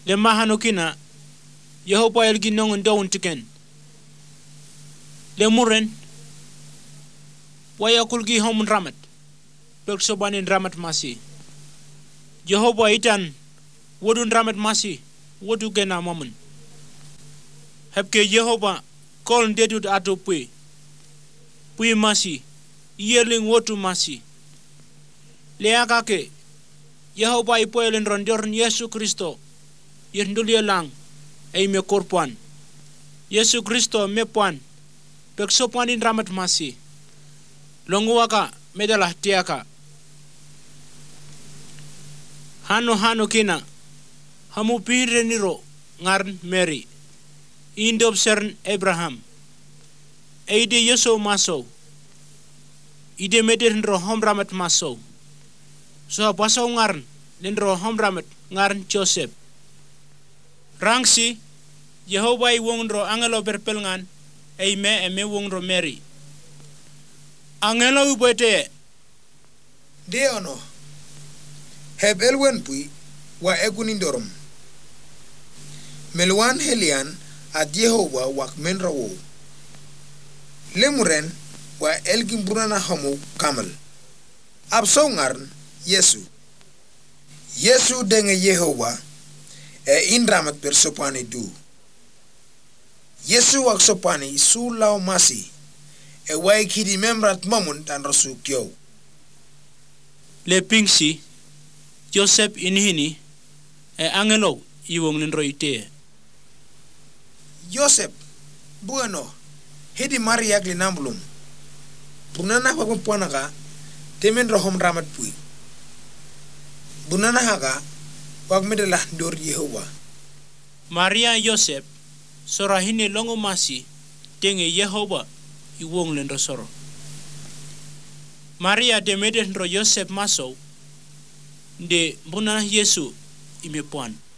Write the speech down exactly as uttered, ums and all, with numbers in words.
le mahanokina Yehova elgi nongon dawun tiken le muren waya kulgi homun ramat pek sobanin ramat masi Yehova itan wodun ramat masi wodu gena mamun hebke Yehova kol ndedut ato pui pui masi yearling wotu masi le akake Yehova ipoelen rondorn Yesu Kristo yerndulia lang ay me korpuan Yesu Kristo me puan pek sopanin ramat masi longuaka medalah tiaka hano hano kina hamu pire niro ngarn Mary indob sern Abraham eide Yesu maso ide meder nro hom ramat maso so paso ngarn nro hom ramat ngarn Joseph rangsi Yehova i wongro angelo berpelngan ay me eme wongro Mary angelo ubete de ono heb elwen pui wa egunindorum melwan helian at Yehova wak menrawo lemuren wa elgin burana hamu kamal abso ngarn Yesu Yesu denge Yehova e indramat per sopani du Yesu wak sopani su lao masi e wai kidi memrat mamun tan rasu kyo le pingsi Joseph inhini e angelo iwong nindro ite Joseph bueno hedi Maria glinambulum bunana wak mponaka temen rohom ramat pui bunana haga wak medalah dor Yehova Maria Joseph sorahini longo masi tenge Yehova iwong lendro soro Maria de medes ndro Joseph maso de bunana Yesu imepuan